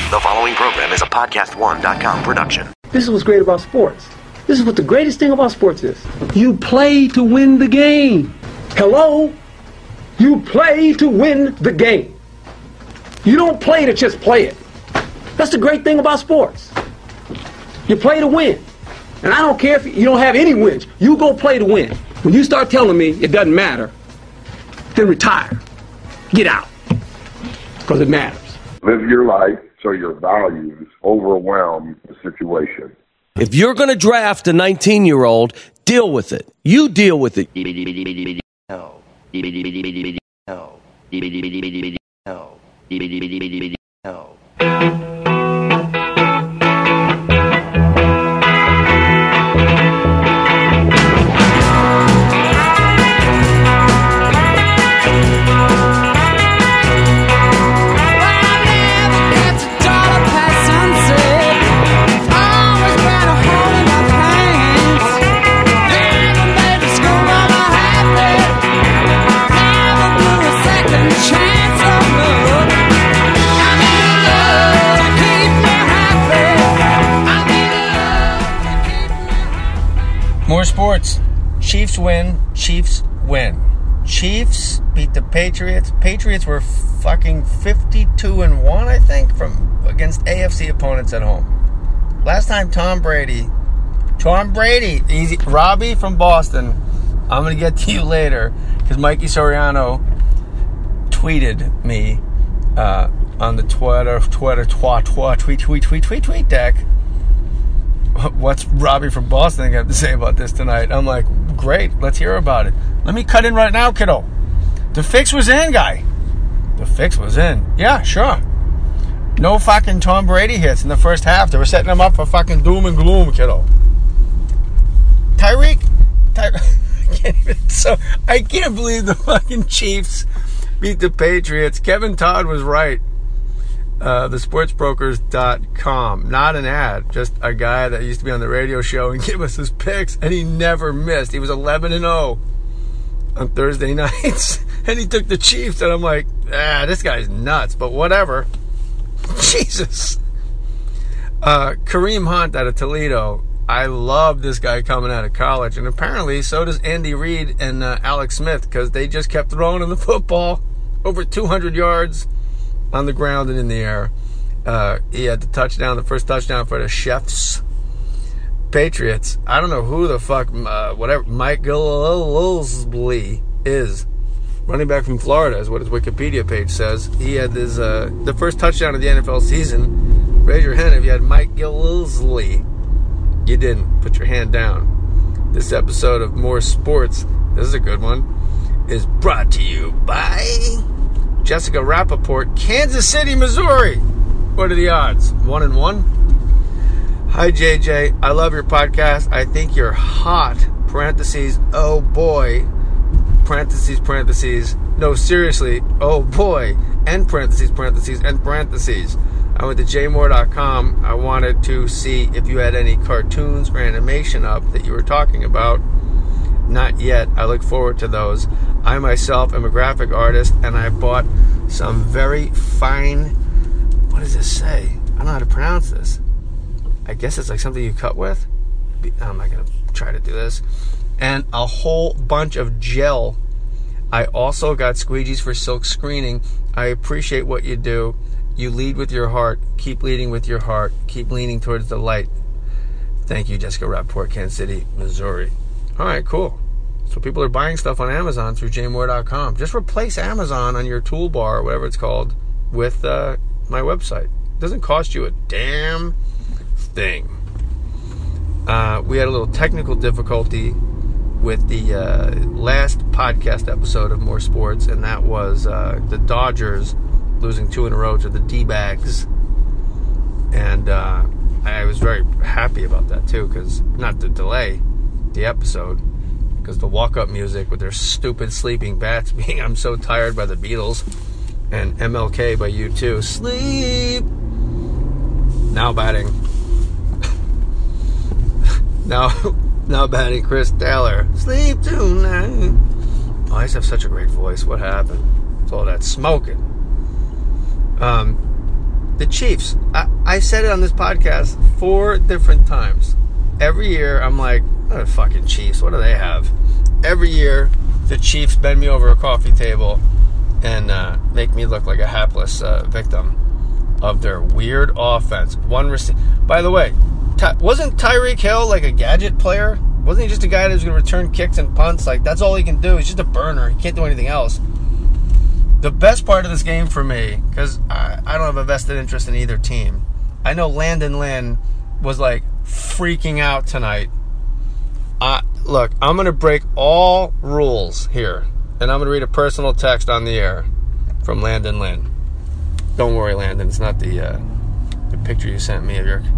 The following program is a podcast1.com production. This is what's great about sports. This is what the greatest thing about sports is. You play to win the game. Hello? You play to win the game. You don't play to just play it. That's the great thing about sports. You play to win. And I don't care if you don't have any wins. You go play to win. When you start telling me it doesn't matter, then retire. Get out. Because it matters. Live your life so your values overwhelm the situation. If you're going to draft a 19-year-old, deal with it. You deal with it. More sports. Chiefs win. Chiefs win. Chiefs beat the Patriots. Patriots were fucking 52-1, I think, against AFC opponents at home. Last time Tom Brady, easy, Robbie from Boston. I'm gonna get to you later because Mikey Soriano tweeted me on the tweet deck. What's Robbie from Boston got to say about this tonight? I'm like, great, let's hear about it. Let me cut in right now, kiddo. The fix was in, guy. The fix was in. Yeah, sure. No fucking Tom Brady hits in the first half. They were setting him up for fucking doom and gloom, kiddo. Tyreek, I can't believe the fucking Chiefs beat the Patriots. Kevin Todd was right. thesportsbrokers.com. Not an ad, just a guy that used to be on the radio show and give us his picks, and he never missed. He was 11-0 on Thursday nights, and he took the Chiefs, and I'm like, this guy's nuts, but whatever. Jesus. Kareem Hunt out of Toledo. I love this guy coming out of college, and apparently so does Andy Reid and Alex Smith, because they just kept throwing him the football over 200 yards on the ground and in the air. He had the touchdown, the first touchdown for the Chiefs. Patriots. I don't know who the fuck, whatever, Mike Gillespie is. Running back from Florida is what his Wikipedia page says. He had his, the first touchdown of the NFL season. Raise your hand if you had Mike Gillespie. You didn't. Put your hand down. This episode of More Sports, this is a good one, is brought to you by Jessica Rappaport, Kansas City, Missouri. What are the odds? 1-1? Hi, JJ. I love your podcast. I think you're hot. Parentheses. Oh, boy. Parentheses. No, seriously. Oh, boy. And parentheses. I went to jmore.com. I wanted to see if you had any cartoons or animation up that you were talking about. Not yet. I look forward to those. I myself am a graphic artist, and I bought some very fine, what does this say? I don't know how to pronounce this. I guess it's like something you cut with. I'm not going to try to do this. And a whole bunch of gel. I also got squeegees for silk screening. I appreciate what you do. You lead with your heart. Keep leading with your heart. Keep leaning towards the light. Thank you, Jessica Rappaport, Kansas City, Missouri. All right, cool. So people are buying stuff on Amazon through jmore.com. Just replace Amazon on your toolbar, or whatever it's called, with my website. It doesn't cost you a damn thing. We had a little technical difficulty with the last podcast episode of More Sports, and that was the Dodgers losing 2 in a row to the D-bags. And I was very happy about that, too, because not to delay the episode, because the walk-up music with their stupid Sleeping Bats being I'm So Tired by the Beatles and MLK by U2. Sleep! Now batting. now batting Chris Taylor. Sleep tonight. Oh, I used to have such a great voice. What happened? It's all that smoking. The Chiefs. I said it on this podcast 4 different times. Every year, I'm like, oh, fucking Chiefs, what do they have? Every year, the Chiefs bend me over a coffee table and make me look like a hapless victim of their weird offense. By the way, wasn't Tyreek Hill like a gadget player? Wasn't he just a guy that was going to return kicks and punts? Like, that's all he can do. He's just a burner. He can't do anything else. The best part of this game for me, because I don't have a vested interest in either team. I know Landon Lynn was like freaking out tonight. Look, I'm going to break all rules here, and I'm going to read a personal text on the air from Landon Lynn. Don't worry, Landon. It's not the picture you sent me of your...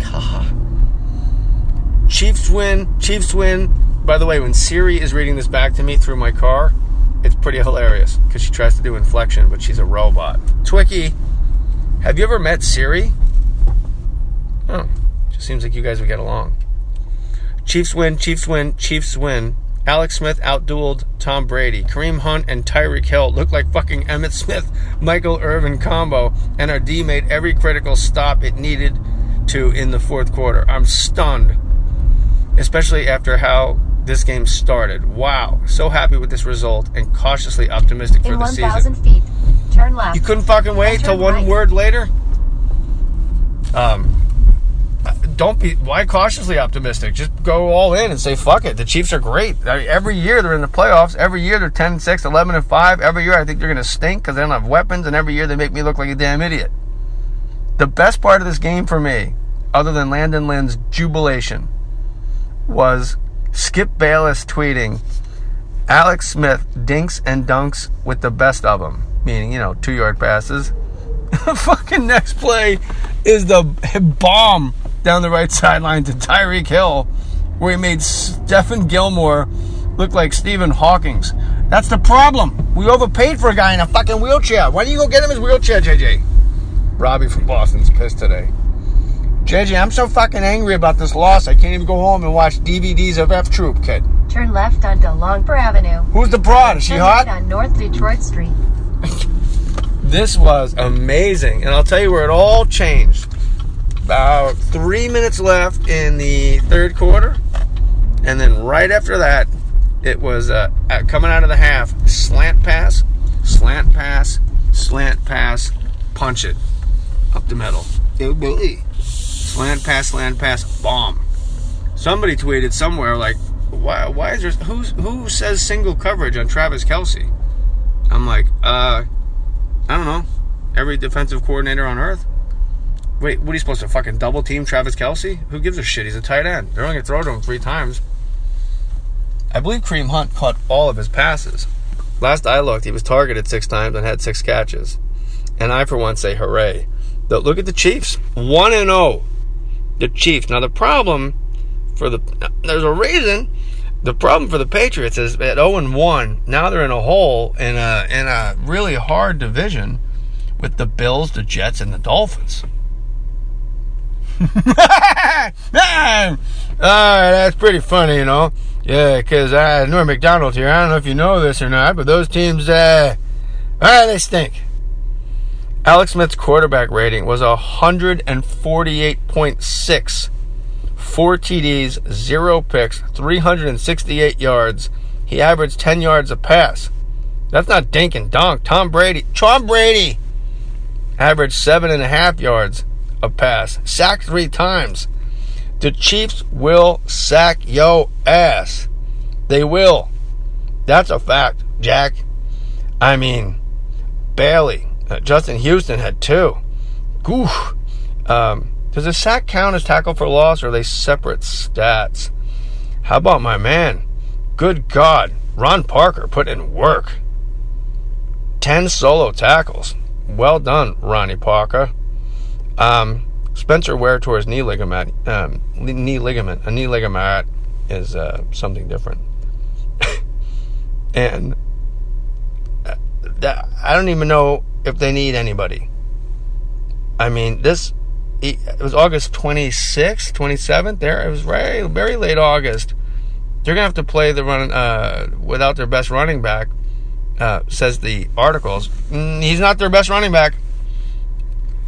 Chiefs win. Chiefs win. By the way, when Siri is reading this back to me through my car, it's pretty hilarious because she tries to do inflection, but she's a robot. Twicky, have you ever met Siri? Oh, just seems like you guys would get along. Chiefs win, Chiefs win, Chiefs win. Alex Smith outdueled Tom Brady. Kareem Hunt and Tyreek Hill looked like fucking Emmitt Smith, Michael Irvin combo, and our D made every critical stop it needed to in the fourth quarter. I'm stunned, especially after how this game started. Wow. So happy with this result and cautiously optimistic for the season. In 1,000 feet, turn left. You couldn't fucking wait till one word later? Why cautiously optimistic? Just go all in and say, fuck it. The Chiefs are great. I mean, every year they're in the playoffs. Every year they're 10-6, 11-5. Every year I think they're going to stink because they don't have weapons, and every year they make me look like a damn idiot. The best part of this game for me, other than Landon Lynn's jubilation, was Skip Bayless tweeting, Alex Smith dinks and dunks with the best of them, meaning, 2-yard passes. The fucking next play is the bomb down the right sideline to Tyreek Hill, where he made Stephen Gilmore look like Stephen Hawkins. That's the problem. We overpaid for a guy in a fucking wheelchair. Why don't you go get him his wheelchair, JJ? Robbie from Boston's pissed today. JJ, I'm so fucking angry about this loss, I can't even go home and watch DVDs of F Troop, kid. Turn left onto Longpur Avenue. Who's the broad? Is she hot? On North Detroit Street. This was amazing, and I'll tell you where it all changed. About 3 minutes left in the third quarter, and then right after that, it was coming out of the half, slant pass, slant pass, slant pass, punch it up the middle. Slant pass, bomb. Somebody tweeted somewhere like, why is there, who says single coverage on Travis Kelce? I'm like, I don't know. Every defensive coordinator on earth. Wait, what are you supposed to fucking double team Travis Kelce? Who gives a shit? He's a tight end. They're only going to throw to him 3 times. I believe Kareem Hunt caught all of his passes. Last I looked, he was targeted 6 times and had 6 catches. And I, for one, say hooray. But look at the Chiefs. 1-0. The Chiefs. Now, the problem for there's a reason. The problem for the Patriots is at 0-1, now they're in a hole in a really hard division with the Bills, the Jets, and the Dolphins. That's pretty funny, Yeah, because Norm McDonald here. I don't know if you know this or not, but those teams, they stink. Alex Smith's quarterback rating was 148.6. 4 TDs, 0 picks, 368 yards. He averaged 10 yards a pass. That's not dink and dunk. Tom Brady averaged 7.5 yards a pass. Sacked 3 times. The Chiefs will sack yo ass. They will. That's a fact, Jack. I mean, Bailey. Justin Houston had 2. Goof. Does a sack count as tackle for loss, or are they separate stats? How about my man? Good God. Ron Parker put in work. 10 solo tackles. Well done, Ronnie Parker. Spencer Ware tore his knee ligament. A knee ligament is something different. And I don't even know if they need anybody. I mean, it was August 26th, 27th. It was very, very late August. They're going to have to play the run without their best running back, says the articles. He's not their best running back.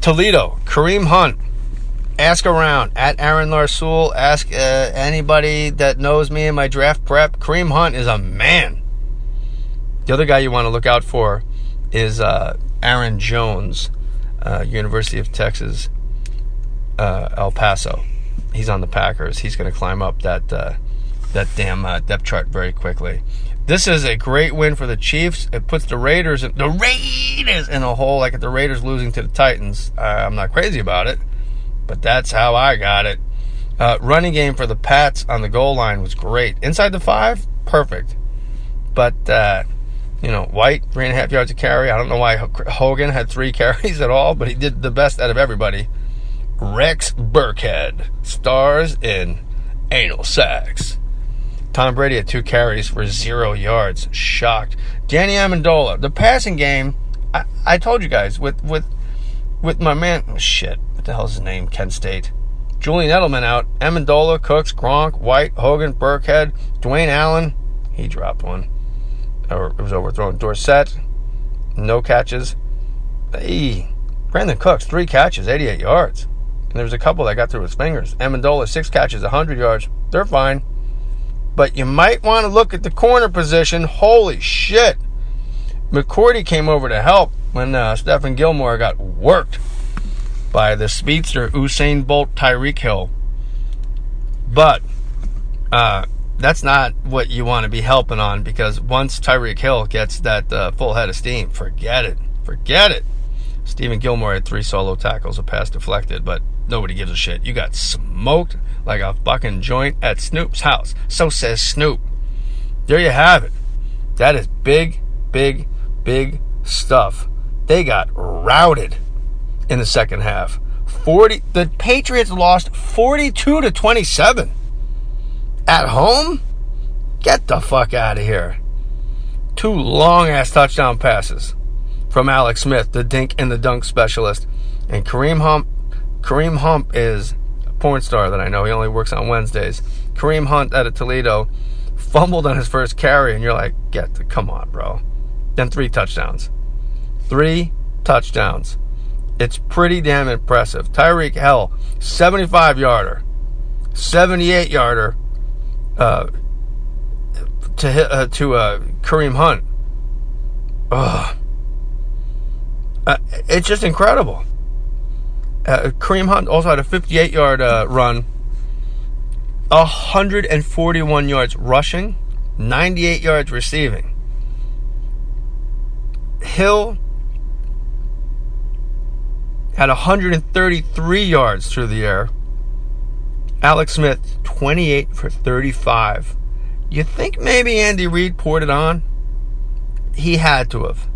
Toledo, Kareem Hunt. Ask around at Aaron Larsoul. Ask anybody that knows me in my draft prep. Kareem Hunt is a man. The other guy you want to look out for is Aaron Jones, University of Texas, El Paso. He's on the Packers. He's going to climb up that damn depth chart very quickly. This is a great win for the Chiefs. It puts the Raiders in a hole, like the Raiders losing to the Titans. I'm not crazy about it, but that's how I got it. Running game for the Pats on the goal line was great. Inside the 5, perfect. But, White, 3.5 yards a carry. I don't know why Hogan had 3 carries at all, but he did the best out of everybody. Rex Burkhead stars in anal sex. Tom Brady had 2 carries for 0 yards. Shocked. Danny Amendola. The passing game, I told you guys, with my man, what the hell's his name? Kent State. Julian Edelman out. Amendola, Cooks, Gronk, White, Hogan, Burkhead, Dwayne Allen. He dropped one. Or it was overthrown. Dorsett, no catches. Brandon Cooks, 3 catches, 88 yards. And there was a couple that got through his fingers. Amendola, 6 catches, 100 yards. They're fine. But you might want to look at the corner position. Holy shit. McCourty came over to help when Stephen Gilmore got worked by the speedster Usain Bolt Tyreek Hill. But that's not what you want to be helping on, because once Tyreek Hill gets that full head of steam, forget it. Stephen Gilmore had 3 solo tackles, a pass deflected, but nobody gives a shit. You got smoked like a fucking joint at Snoop's house. So says Snoop. There you have it. That is big stuff. They got routed in the second half. The Patriots lost 42-27. At home? Get the fuck out of here. 2 long-ass touchdown passes from Alex Smith, the dink and the dunk specialist. And Kareem Hunt is a porn star that I know. He only works on Wednesdays. Kareem Hunt out of Toledo fumbled on his first carry, and you're like, come on, bro. Then 3 touchdowns. 3 touchdowns. It's pretty damn impressive. Tyreek Hill, 75-yarder. 78-yarder to Kareem Hunt. It's just incredible. Kareem Hunt also had a 58-yard run, 141 yards rushing, 98 yards receiving. Hill had 133 yards through the air. Alex Smith, 28 for 35. You think maybe Andy Reid poured it on? He had to have.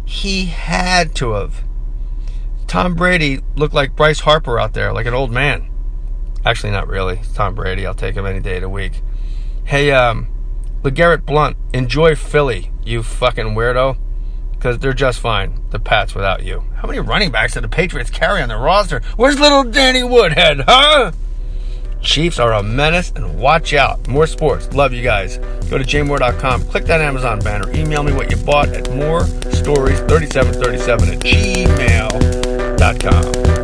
Tom Brady looked like Bryce Harper out there, like an old man. Actually, not really. It's Tom Brady. I'll take him any day of the week. Hey, LeGarrette Blount, enjoy Philly, you fucking weirdo. Because they're just fine, the Pats, without you. How many running backs did the Patriots carry on their roster? Where's little Danny Woodhead, huh? Chiefs are a menace, and watch out. More sports. Love you guys. Go to jmore.com. Click that Amazon banner. Email me what you bought at morestories3737 at gmail.com.